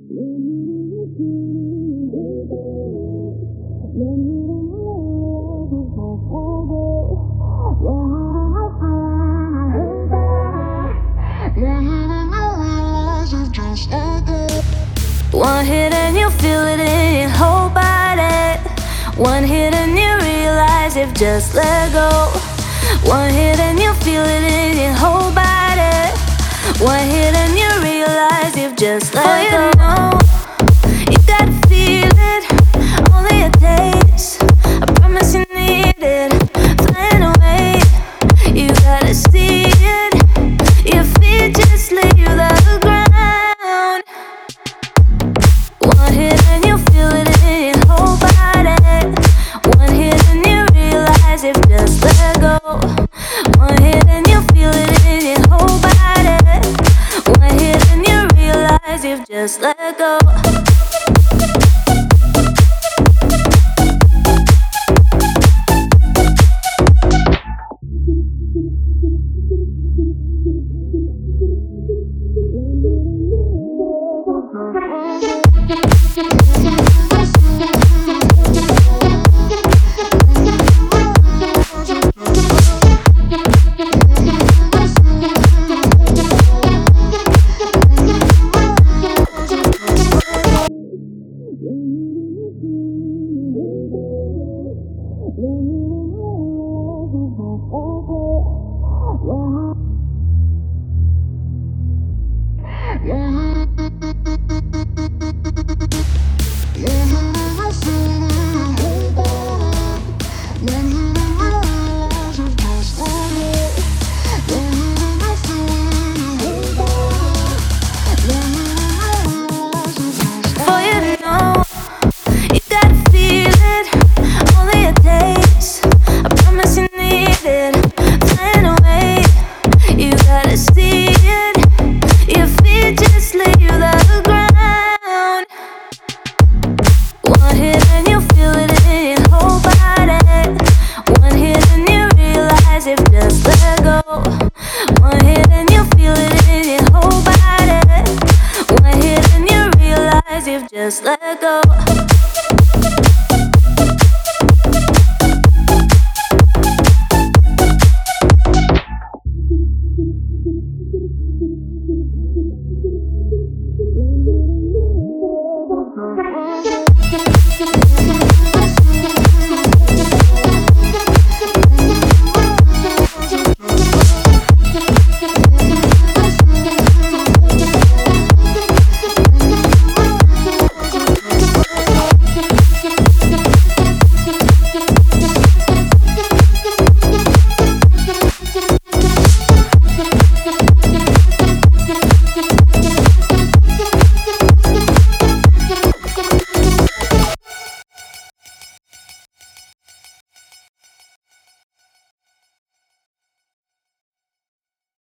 One hit and you feel it in your whole body. One hit and you realize you've just let go. One hit and you feel it in your whole body. One hit and you realize you've just let go. You gotta feel it, only a taste. I promise you need it, flying away. You gotta see it, your feet just leave the ground. One hit and you feel it in your whole body. One hit and you realize you've just let go. One hit and you feel it in your whole body. One hit and you realize you've just let go.